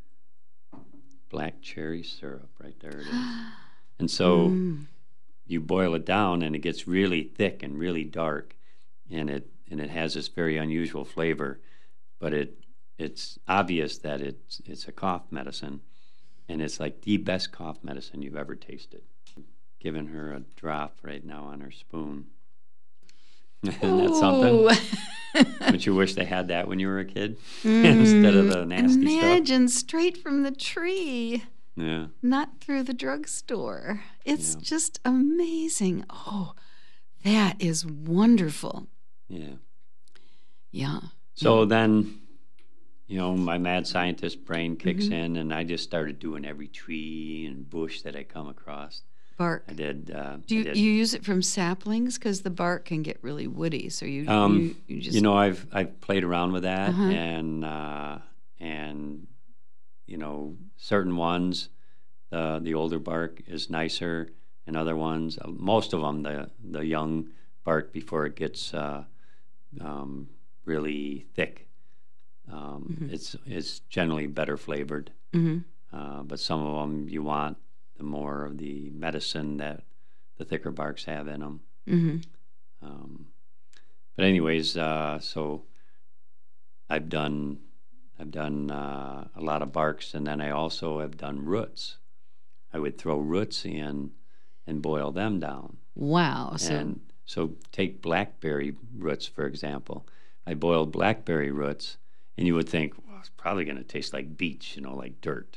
Black cherry syrup, right there it is. And so mm. you boil it down, and it gets really thick and really dark, and it and it has this very unusual flavor, but it it's obvious that it's it's a cough medicine, and it's like the best cough medicine you've ever tasted. I'm giving her a drop right now on her spoon. Isn't that something? Don't you wish they had that when you were a kid mm, instead of the nasty imagine, stuff? Imagine straight from the tree. Yeah. Not through the drugstore. It's yeah. just amazing. Oh, that is wonderful. Yeah. Yeah. So yeah. then, you know, my mad scientist brain kicks mm-hmm. in, and I just started doing every tree and bush that I come across. Bark. I did. Uh, Do you, I did. you use it from saplings? Because the bark can get really woody. So you, um, you, you just. You know, I've I've played around with that, uh-huh. and uh, and you know, certain ones, the the older bark is nicer, and other ones, uh, most of them, the the young bark before it gets uh, um, really thick, um, mm-hmm. it's it's generally better flavored. Mm-hmm. Uh, but some of them you want the more of the medicine that the thicker barks have in them. Mm-hmm. Um, but anyways, uh, so I've done I've done uh, a lot of barks, and then I also have done roots. I would throw roots in and boil them down. Wow! So and so take blackberry roots, for example. I boiled blackberry roots, and you would think, well, it's probably going to taste like beach, you know, like dirt.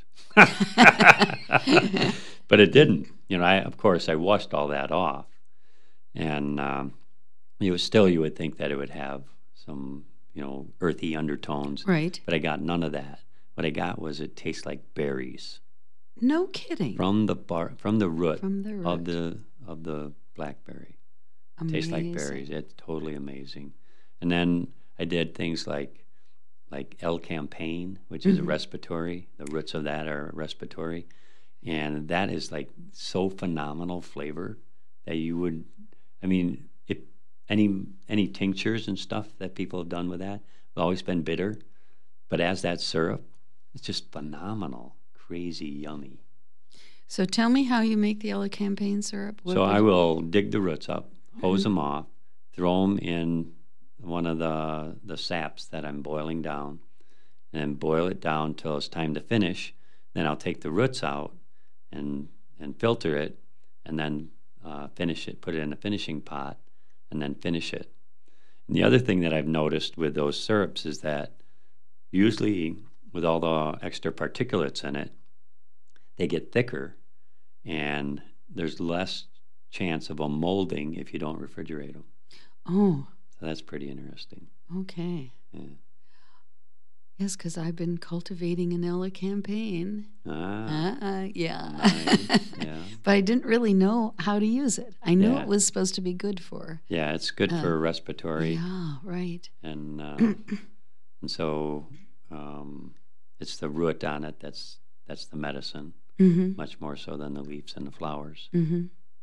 But it didn't. You know, I of course I washed all that off, and um, it was still, you would think that it would have some, you know, earthy undertones. Right. But I got none of that. What I got was it tastes like berries. No kidding. From the bar, from the root, from the root. of the of the blackberry. Amazing. Tastes like berries. It's totally amazing. And then I did things like like L-campaign, which is mm-hmm. a respiratory. The roots of that are respiratory. And that is like so phenomenal flavor that you would, I mean, if any any tinctures and stuff that people have done with that have always been bitter. But as that syrup, it's just phenomenal, crazy yummy. So tell me how you make the L-campaign syrup. What so I you... will dig the roots up, hose mm-hmm. them off, throw them in one of the the saps that I'm boiling down, and then boil it down till it's time to finish. Then I'll take the roots out and and filter it, and then uh, finish it, put it in a finishing pot, and then finish it. And the other thing that I've noticed with those syrups is that usually with all the extra particulates in it, they get thicker, and there's less chance of them molding if you don't refrigerate them. Oh. So that's pretty interesting. Okay. Yeah. Yes, because I've been cultivating an L-campaign. Ah. Uh, yeah. Nice. Yeah. But I didn't really know how to use it. I knew Yeah. it was supposed to be good for. Yeah, it's good uh, for respiratory. Yeah, right. And uh, and so um, it's the root on it that's that's the medicine, mm-hmm. much more so than the leaves and the flowers. Mm-hmm.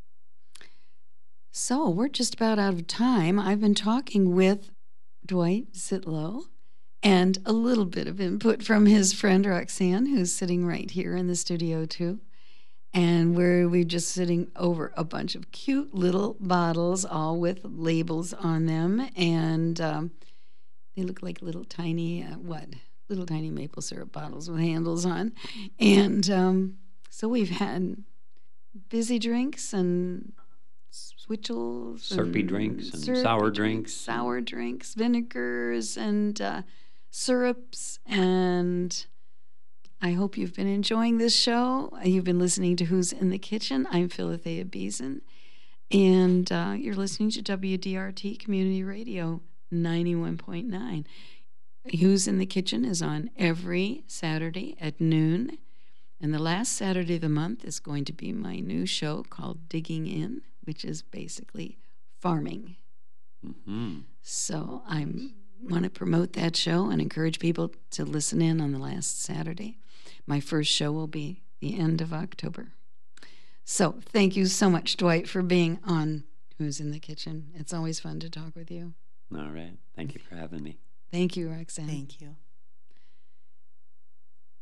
So we're just about out of time. I've been talking with Dwight Zitlow, and a little bit of input from his friend Roxanne, who's sitting right here in the studio too. And we're we just sitting over a bunch of cute little bottles, all with labels on them, and um, they look like little tiny uh, what little tiny maple syrup bottles with handles on. And um, so we've had busy drinks and switchels, Syrupy and drinks and syrupy sour drinks. sour drinks, vinegars, and uh, syrups. And I hope you've been enjoying this show. You've been listening to Who's in the Kitchen. I'm Philothea Beason, and uh, you're listening to W D R T Community Radio ninety-one point nine. Who's in the Kitchen is on every Saturday at noon, and the last Saturday of the month is going to be my new show called Digging In, which is basically farming. Mm-hmm. So I want to promote that show and encourage people to listen in on the last Saturday. My first show will be the end of October. So thank you so much, Dwight, for being on Who's in the Kitchen. It's always fun to talk with you. All right. Thank you for having me. Thank you, Roxanne. Thank you.